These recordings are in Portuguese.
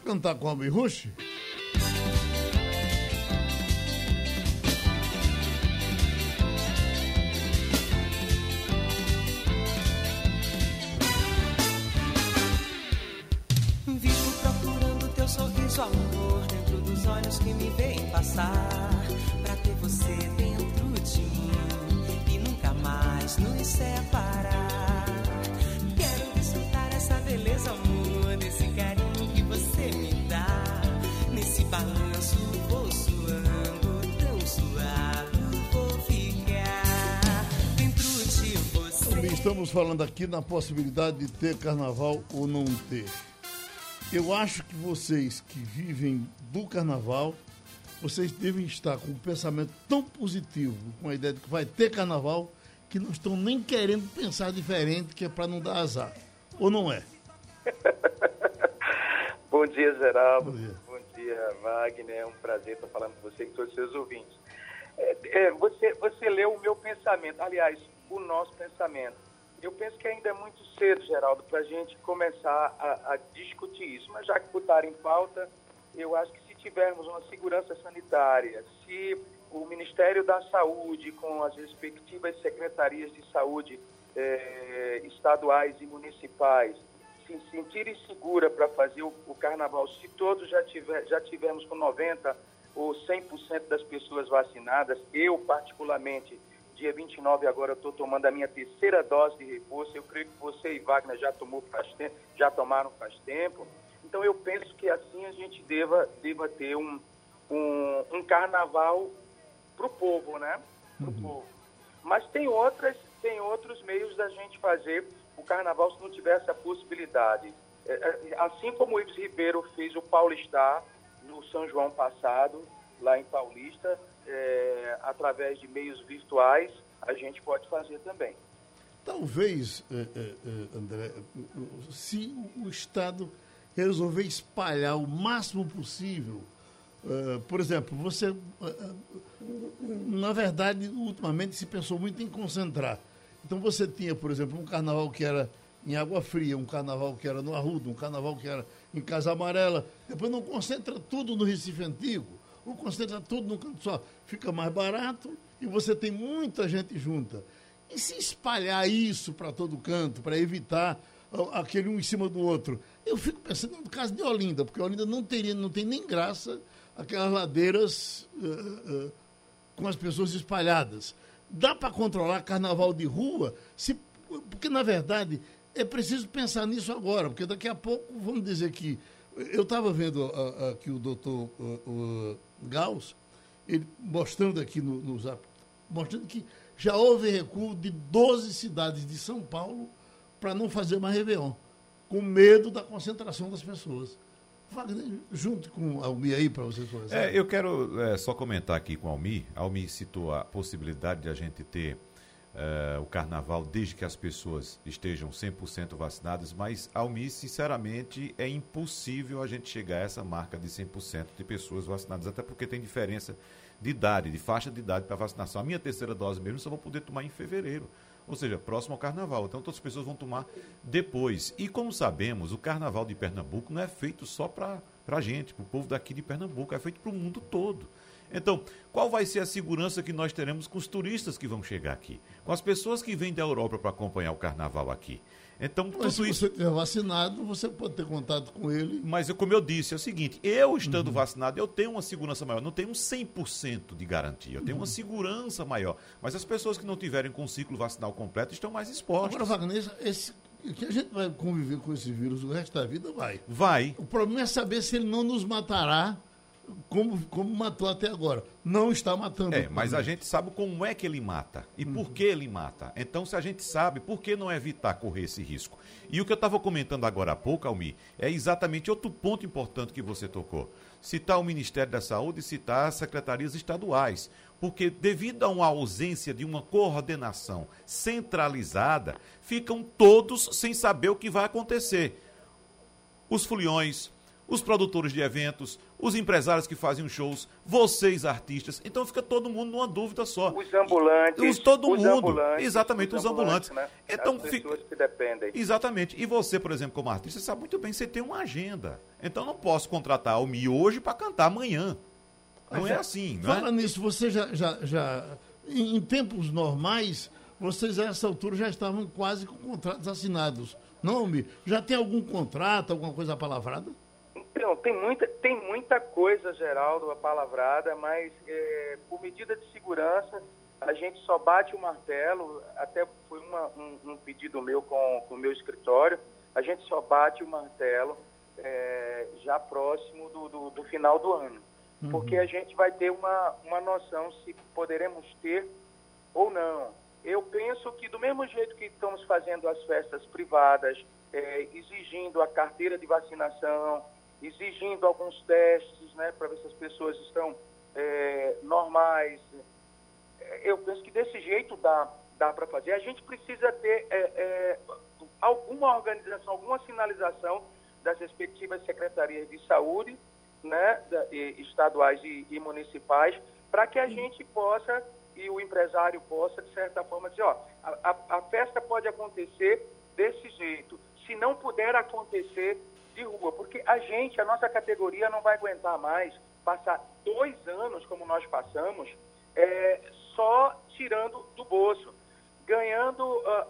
Cantar com Almir Rush? Vivo procurando teu sorriso, amor, dentro dos olhos que me veem passar, pra ter você dentro de mim e nunca mais nos separar. Quero desfrutar essa beleza, amor, desse carinho que você me dá. Nesse balanço vou suando, tão suave vou ficar dentro de você. Estamos falando aqui na possibilidade de ter carnaval ou não ter. Eu acho que vocês que vivem do carnaval, vocês devem estar com um pensamento tão positivo, com a ideia de que vai ter carnaval, que não estão nem querendo pensar diferente, que é para não dar azar. Ou não é? Bom dia, Geraldo. Bom dia. Wagner. É um prazer estar falando com você e com todos os seus ouvintes. Você leu o meu pensamento, aliás, o nosso pensamento. Eu penso que ainda é muito cedo, Geraldo, para a gente começar a discutir isso. Mas já que botaram em pauta, eu acho que se tivermos uma segurança sanitária, se o Ministério da Saúde, com as respectivas secretarias de saúde estaduais e municipais, se sentirem segura para fazer o carnaval, se todos já tivermos com 90% ou 100% das pessoas vacinadas, eu particularmente, dia 29 agora eu estou tomando a minha terceira dose de reforço, eu creio que você e Wagner já tomaram faz tempo, então eu penso que assim a gente deva ter um carnaval para o povo, né? Pro povo. Mas tem outros meios da gente fazer o carnaval se não tiver essa possibilidade. Assim como o Ives Ribeiro fez o Paulistar no São João passado, lá em Paulista, através de meios virtuais, a gente pode fazer também. Talvez, André, se o Estado resolver espalhar o máximo possível, por exemplo, você, na verdade, ultimamente se pensou muito em concentrar. Então você tinha, por exemplo, um carnaval que era em Água Fria, um carnaval que era no Arruda, um carnaval que era em Casa Amarela, depois não concentra tudo no Recife Antigo, ou concentra tudo no canto só, fica mais barato e você tem muita gente junta. E se espalhar isso para todo canto, para evitar aquele um em cima do outro? Eu fico pensando no caso de Olinda, porque Olinda não tem nem graça aquelas ladeiras com as pessoas espalhadas. Dá para controlar carnaval de rua? Porque, na verdade, é preciso pensar nisso agora, porque daqui a pouco, vamos dizer que... Eu estava vendo aqui o doutor Gauss, ele mostrando aqui no Zap, mostrando que já houve recuo de 12 cidades de São Paulo para não fazer mais Réveillon, com medo da concentração das pessoas. Wagner, junto com o Almir aí para vocês conversarem. Eu quero só comentar aqui com o Almir. Almir citou a possibilidade de a gente ter o carnaval desde que as pessoas estejam 100% vacinadas, mas, Almir, sinceramente, é impossível a gente chegar a essa marca de 100% de pessoas vacinadas, até porque tem diferença de idade, de faixa de idade para vacinação. A minha terceira dose mesmo só vou poder tomar em fevereiro, ou seja, próximo ao carnaval. Então, todas as pessoas vão tomar depois. E, como sabemos, o carnaval de Pernambuco não é feito só para a gente, para o povo daqui de Pernambuco, é feito para o mundo todo. Então, qual vai ser a segurança que nós teremos com os turistas que vão chegar aqui? Com as pessoas que vêm da Europa para acompanhar o carnaval aqui? Então, mas se você estiver vacinado, você pode ter contato com ele. Mas, como eu disse, é o seguinte, eu estando vacinado, eu tenho uma segurança maior. Não tenho um 100% de garantia, eu tenho uma segurança maior. Mas as pessoas que não tiverem com o ciclo vacinal completo estão mais expostas. Agora, Wagner, que a gente vai conviver com esse vírus o resto da vida, vai. Vai. O problema é saber se ele não nos matará como matou até agora. Não está matando. Mas a gente sabe como é que ele mata e por que ele mata. Então, se a gente sabe, por que não evitar correr esse risco? E o que eu estava comentando agora há pouco, Almir, é exatamente outro ponto importante que você tocou. Citar o Ministério da Saúde e citar as secretarias estaduais. Porque, devido a uma ausência de uma coordenação centralizada, ficam todos sem saber o que vai acontecer. Os foliões, os produtores de eventos, os empresários que fazem os shows, vocês artistas. Então fica todo mundo numa dúvida só. Os ambulantes. Todo mundo. Ambulantes, Exatamente, os ambulantes. Né? Então, as pessoas que dependem. Exatamente. E você, por exemplo, como artista, sabe muito bem que você tem uma agenda. Então não posso contratar a Almir hoje para cantar amanhã. Não é assim, não é? Fala nisso, você já em tempos normais, vocês a essa altura já estavam quase com contratos assinados. Não, Almir? Já tem algum contrato, alguma coisa apalavrada? Então, tem muita coisa, Geraldo, apalavrada, mas por medida de segurança, a gente só bate o martelo, até foi um pedido meu com o meu escritório, a gente só bate o martelo já próximo do final do ano. Porque a gente vai ter uma noção se poderemos ter ou não. Eu penso que do mesmo jeito que estamos fazendo as festas privadas, exigindo a carteira de vacinação, exigindo alguns testes, né, para ver se as pessoas estão normais, eu penso que desse jeito dá para fazer. A gente precisa ter alguma organização, alguma sinalização das respectivas secretarias de saúde, né, estaduais e municipais, para que a gente possa, e o empresário possa, de certa forma, dizer, a festa pode acontecer desse jeito, se não puder acontecer de rua, porque a nossa categoria não vai aguentar mais passar 2 anos, como nós passamos, só tirando do bolso, ganhando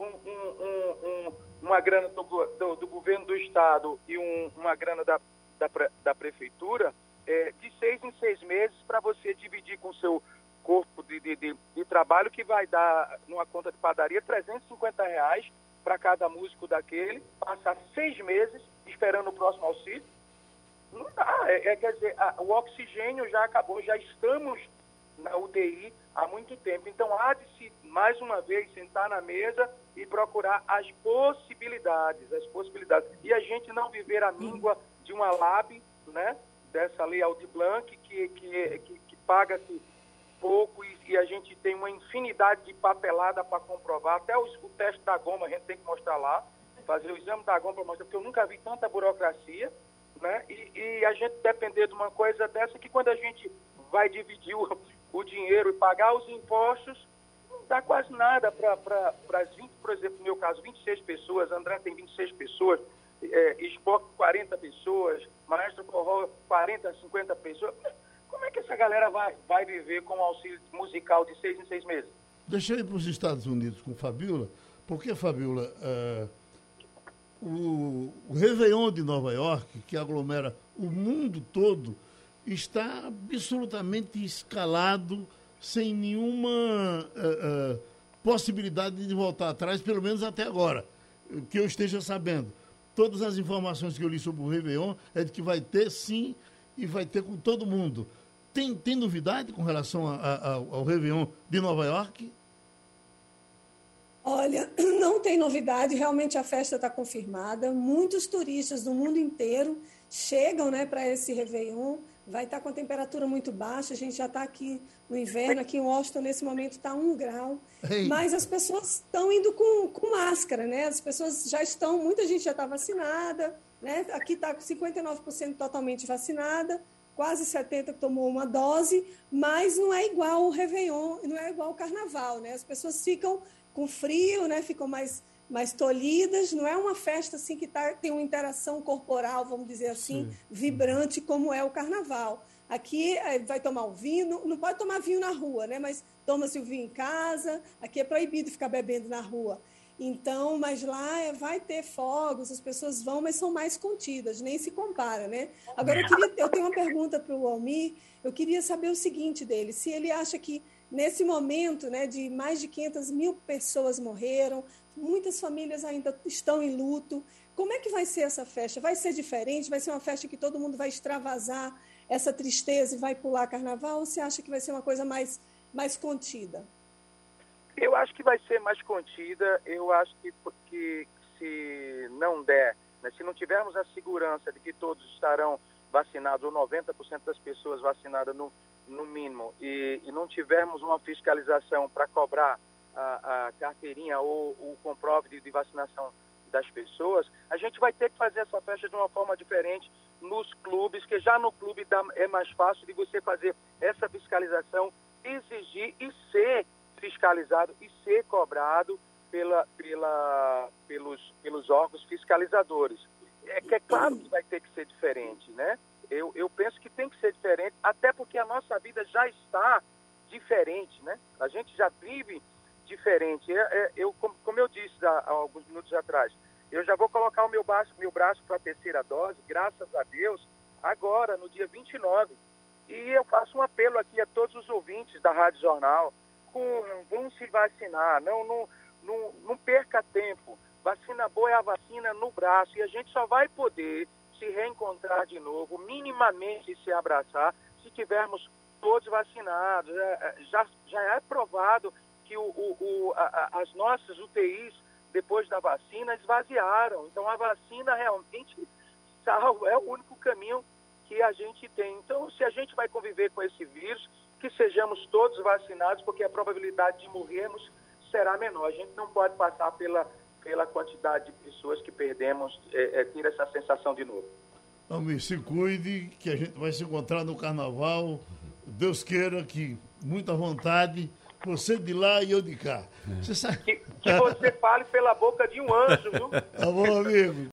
uma grana do governo do estado e uma grana da prefeitura, de 6 em 6 meses, para você dividir com o seu corpo de trabalho, que vai dar, numa conta de padaria, R$350 para cada músico daquele, passar 6 meses esperando o próximo auxílio. Não dá. Quer dizer, o oxigênio já acabou, já estamos na UTI há muito tempo. Então, há de se, mais uma vez, sentar na mesa e procurar as possibilidades. E a gente não viver a míngua de uma LAB, né, dessa lei Aldir Blanc, que paga-se pouco e a gente tem uma infinidade de papelada para comprovar. Até o teste da goma a gente tem que mostrar lá, fazer o exame da goma para mostrar, porque eu nunca vi tanta burocracia, né? E a gente depender de uma coisa dessa, que quando a gente vai dividir o dinheiro e pagar os impostos, não dá quase nada para as 20, por exemplo, no meu caso, 26 pessoas, André tem 26 pessoas, Spock 40 pessoas, Maestro Forró 40, 50 pessoas. Como é que essa galera vai viver com o auxílio musical de 6 em 6 meses? Deixa eu ir para os Estados Unidos com Fabiola, porque, Fabiola, o Réveillon de Nova York, que aglomera o mundo todo, está absolutamente escalado, sem nenhuma possibilidade de voltar atrás, pelo menos até agora, que eu esteja sabendo. Todas as informações que eu li sobre o Réveillon é de que vai ter, sim, e vai ter com todo mundo. Tem novidade com relação ao Réveillon de Nova York? Olha, não tem novidade, realmente a festa está confirmada. Muitos turistas do mundo inteiro chegam, né, para esse Réveillon. Vai estar com a temperatura muito baixa, a gente já está aqui no inverno, aqui em Washington nesse momento está 1 grau. Ei. Mas as pessoas estão indo com máscara, né? As pessoas já estão, muita gente já está vacinada, né? Aqui está com 59% totalmente vacinada, quase 70% que tomou uma dose, mas não é igual o Réveillon, não é igual o Carnaval, né? As pessoas ficam com frio, né? Ficam mais tolhidas, não é uma festa assim que tem uma interação corporal, vamos dizer assim, sim, vibrante como é o Carnaval. Aqui vai tomar o vinho, não pode tomar vinho na rua, né? Mas toma-se o vinho em casa, aqui é proibido ficar bebendo na rua. Então, mas lá vai ter fogos, as pessoas vão, mas são mais contidas, nem se compara, né? Agora, eu tenho uma pergunta para o Almir, eu queria saber o seguinte dele, se ele acha que nesse momento, né, de mais de 500 mil pessoas morreram, muitas famílias ainda estão em luto, como é que vai ser essa festa? Vai ser diferente? Vai ser uma festa que todo mundo vai extravasar essa tristeza e vai pular carnaval? Ou você acha que vai ser uma coisa mais contida? Eu acho que vai ser mais contida. Eu acho que se não der, né, se não tivermos a segurança de que todos estarão vacinados, ou 90% das pessoas vacinadas no mínimo, e não tivermos uma fiscalização para cobrar a carteirinha ou o comprove de vacinação das pessoas, a gente vai ter que fazer essa festa de uma forma diferente, nos clubes, que já no clube é mais fácil de você fazer essa fiscalização, exigir e ser fiscalizado e ser cobrado pelos órgãos fiscalizadores. É claro que vai ter que ser diferente, né? Eu penso que tem que ser diferente, até porque a nossa vida já está diferente, né? A gente já vive diferente. Como eu disse há alguns minutos atrás, eu já vou colocar o meu braço para a terceira dose, graças a Deus, agora, no dia 29. E eu faço um apelo aqui a todos os ouvintes da Rádio Jornal, vão se vacinar, não perca tempo. Vacina boa é a vacina no braço, e a gente só vai poder se reencontrar de novo, minimamente se abraçar, se tivermos todos vacinados. Já é provado que as nossas UTIs, depois da vacina, esvaziaram. Então, a vacina realmente é o único caminho que a gente tem. Então, se a gente vai conviver com esse vírus, que sejamos todos vacinados, porque a probabilidade de morrermos será menor. A gente não pode passar pela quantidade de pessoas que perdemos, ter essa sensação de novo. Almir, se cuide, que a gente vai se encontrar no Carnaval. Deus queira que, muita vontade, você de lá e eu de cá. Você sabe... que você fale pela boca de um anjo, viu? Tá bom, amigo.